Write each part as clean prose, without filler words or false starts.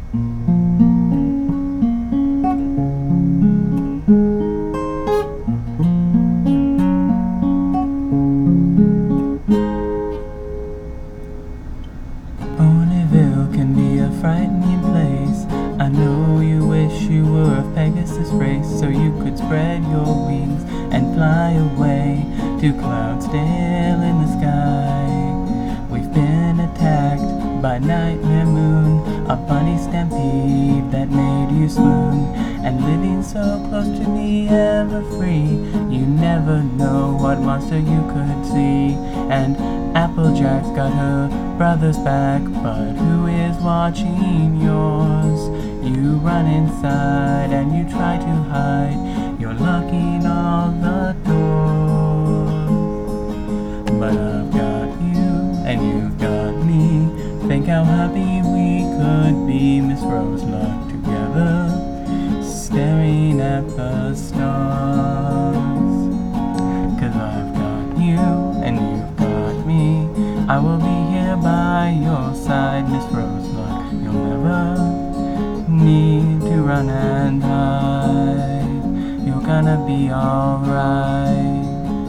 Ponyville can be a frightening place. I know you wish you were a Pegasus race, so you could spread your wings and fly away to clouds still in the sky. We've been attacked by Nightmare Moon, a bunny stampede that made you swoon. And living so close to the Everfree, you never know what monster you could see. And Applejack's got her brother's back, but who is watching yours? You run inside and you try to hide, you're locking all the doors. But I've got you and you've got me. Think how happy we could be, Miss Rose Luck, together, staring at the stars. 'Cause I've got you and you've got me. I will be here by your side, Miss Rose Luck. You'll never need to run and hide. You're gonna be alright.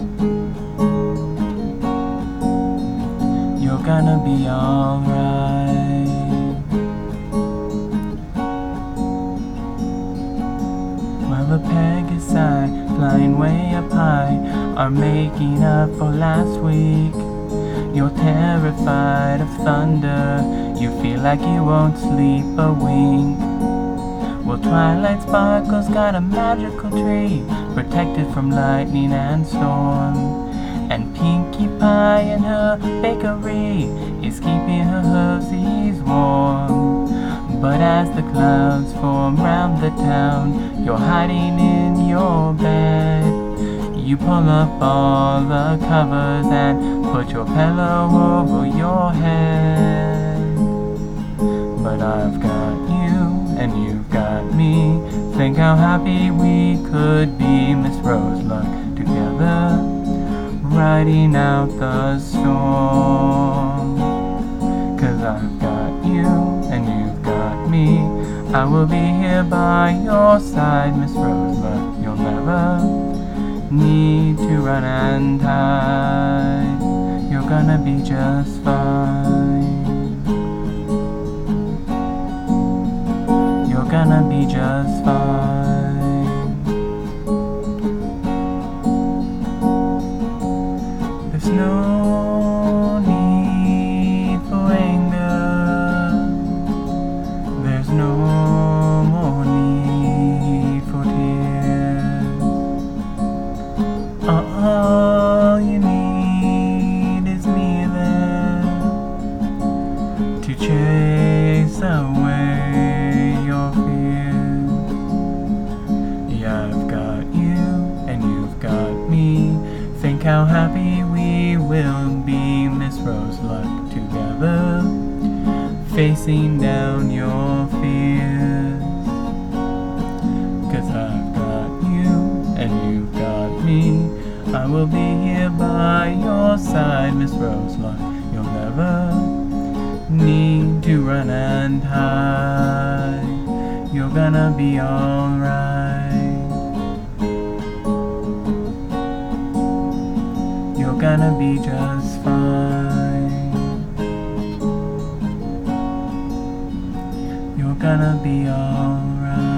You're gonna be alright. Well, the Pegasi, flying way up high, are making up for last week. You're terrified of thunder, you feel like you won't sleep a wink. Well, Twilight Sparkle's got a magical tree, protected from lightning and storm. And Pinkie Pie in her bakery is keeping her hoosies warm. But as the clouds form round the town, you're hiding in your bed. You pull up all the covers and put your pillow over your head. But I've got you and you've got me. Think how happy we could be, Miss Rose Luck, together, riding out the storm. 'Cause I've got you and you've got me. I will be here by your side, Miss Rose Luck. You'll never need to run and hide. You're gonna be just fine. You're gonna be just fine. There's no need for anger. There's no more need for tears. All you need is me there to chase away your fears. Yeah, I've got you and you've got me. Think how happy we will be, Miss Rose Luck, together, facing down your fears. 'Cause I've got you and you've got me. I will be here by your side, Miss Rose Luck. You'll never need to run and hide. You're gonna be alright. You're gonna be just fine. You're gonna be alright.